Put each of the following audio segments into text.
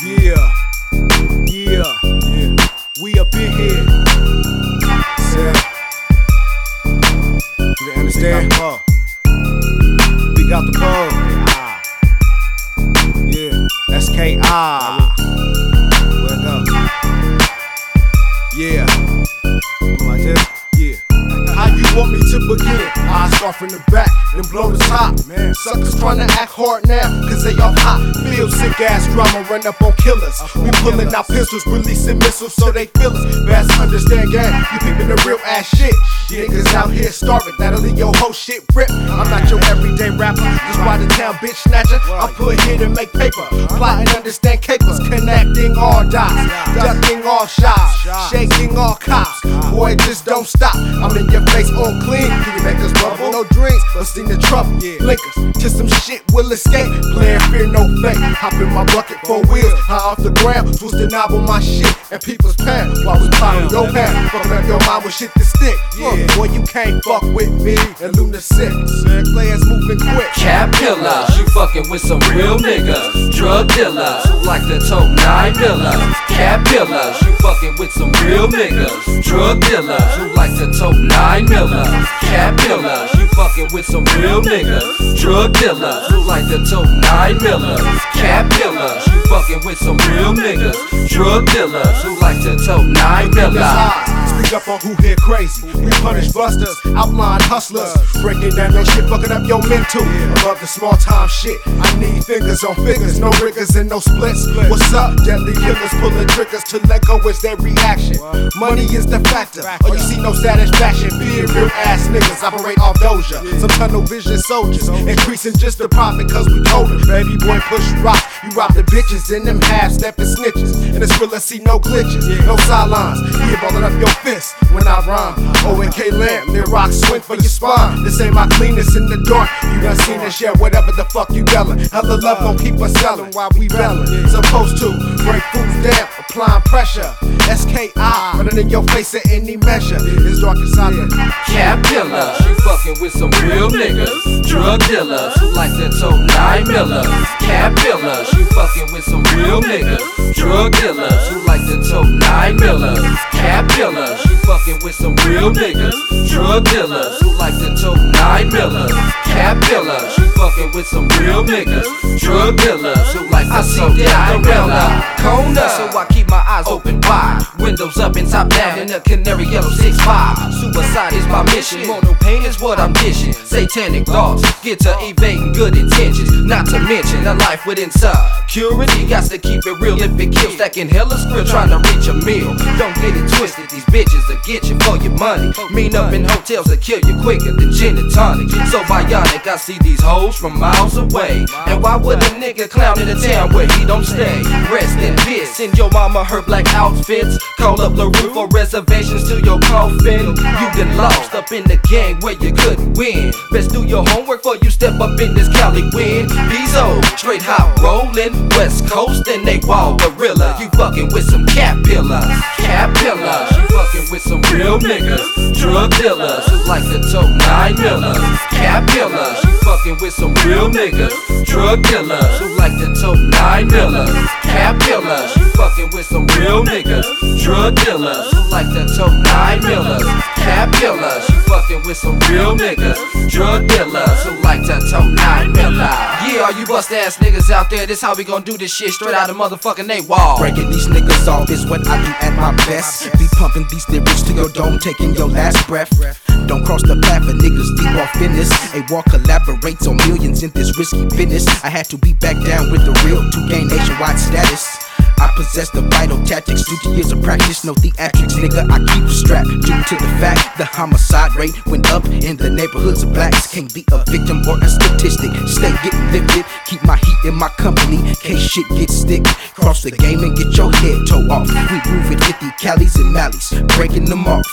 Yeah, we up in here. You understand? We got the pole. Yeah, SKI. Wake up. Yeah, like this. Yeah. How you want me to begin? I start from the back, then blow the top. Man, suckers tryna act hard now, cause they all hot. Feel sick ass drama, run up on killers. We pulling out pistols, releasing missiles so they feel us. Best understand gang, you peeping the real ass shit. Niggas out here starving, that'll leave your whole shit rip. I'm not your everyday rapper, just ride the town bitch snatcher. I put here to make paper, plot and understand capers. Connecting all dots, ducking all shots, shaking all cops. Boy, just don't stop. I'm in your face on clean. Can you make us bubble? No dreams, but seen the trouble. Blinkers to some shit will escape. Playing fear, no fake. Hop in my bucket, 4 wheels, high off the ground. Twist the knob on my shit and people's pan. While we plotting your pan, fucking up your mind with shit to stick. Boy, you can't fuck with me and lunatic. Players moving quick. Cap killers, you fucking with some real niggas. Drug dealers who like to tote 9 millers. Cap killers, you fucking with some real niggas. Drug dealers who like to tote 9 millers. Cap killers, you fucking with some real niggas. Drug dealers who like to tote 9 millers. Cap killers, you fucking with some real niggas. Drug dealers who like to tote 9 millers. Speak up on who here crazy. We punish busters, outline hustlers. Breaking down your shit, fucking up your mental. Above the small time shit. I need fingers on figures, no riggers and no splits. What's up? Deadly killers pulling triggers to let go is their reaction. Money is the factor, or you see no satisfaction. Fear real ass niggas operate off doja. Some tunnel vision soldiers, increasing just the profit cause we colder. Baby boy push rock, you rob the bitches in them half-stepping snitches. And it's real, I see no glitches, no sidelines. You ballin' up your fist when I rhyme. O&K lamp, near rock swing for your spine. This ain't my cleanest in the dark. You done seen this, yeah, whatever the fuck you yellin'. Hella love gon' keep us selling while we bellin'. Supposed to break fools down, applying pressure. SKI, running in your face at any measure. It's dark inside the Cap killers, you fucking with some real niggas. Drug dealers who like to tote 9 millers. Cap killers, you fucking with some real niggas. Drug dealers who like to tote 9 millers. Cap killers, you fucking with some real niggas. Drug dealers who like to tote 9 millers. Cap killers, you fucking with some real niggas. Drug dealers who like to tote 9 millers. Corner, so I keep my eyes open wide. Windows up and top down in a canary yellow 6'5". Suicide is my mission, mono pain is what I'm dishing. Satanic thoughts, get to evading good intentions. Not to mention a life with insecurity. Got to keep it real if it kills. Stacking hella script trying to reach a meal. Don't get it twisted, these bitches will get you for your money. Mean up in hotels that kill you quicker than gin and tonic. So bionic, I see these hoes from miles away. And why would a nigga clown in a town where he don't stay? Rest in peace, send your mama her black outfits. Call up LaRue for reservations to your coffin. You been lost up in the gang where you couldn't win. Best do your homework before you step up in this Cali wind. Bezo, straight hot rollin', West Coast and they wall gorilla. You fucking with some cap pillars. Cap pillars, you fucking with some real niggas. Drug dealers who like to tote 9 millers. Cap pillars, you fucking with some real niggas. Drug dealers who like to tote 9 millers. Cap pillars, you fucking with some real niggas. Drug dealers who like to tote 9 millers. Cap killers, you fucking with some real niggas. Drug dealers who like to tote 9 millers. Yeah, all you bust ass niggas out there, this how we gon' do this shit straight out of motherfucking they wall. Breaking these niggas off is what I do at my best. Be pumping these lyrics to your dome, taking your last breath. Don't cross the path of niggas deep off in this. A war collaborates on millions in this risky business. I had to be back down with the real to gain nationwide status. I possess the vital tactics due to years of practice. No theatrics, nigga, I keep strapped. Due to the fact the homicide rate went up in the neighborhoods of blacks. Can't be a victim or a statistic. Stay getting lifted, keep my heat in my company. Case shit gets thick. Cross the game and get your head towed off. We move with 50 Calis and Mallies, breaking them off.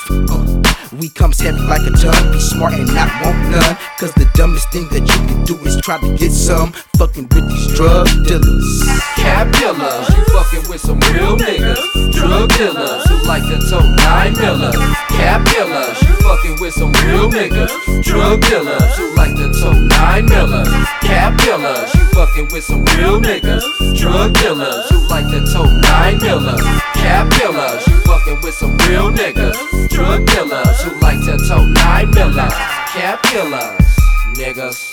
We comes heavy like a ton. Be smart and not want none. Cause the dumbest thing that you can do is try to get some. Fucking with these drug dealers. Cap killers, you fucking with some real niggas. Drug dealers who like to tote 9 millers. Cap killers, you fucking with some real niggas. Drug dealers who like to tote 9 millers. Cap killers, you fucking with some real niggas. Drug dealers who like to dealers, cat killers. You fucking with some real niggas, drug dealers who like to tote 9 miller. Cat killers, niggas.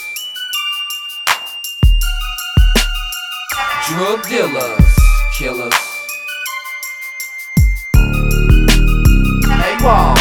Drug dealers, killers. Hey, Wall.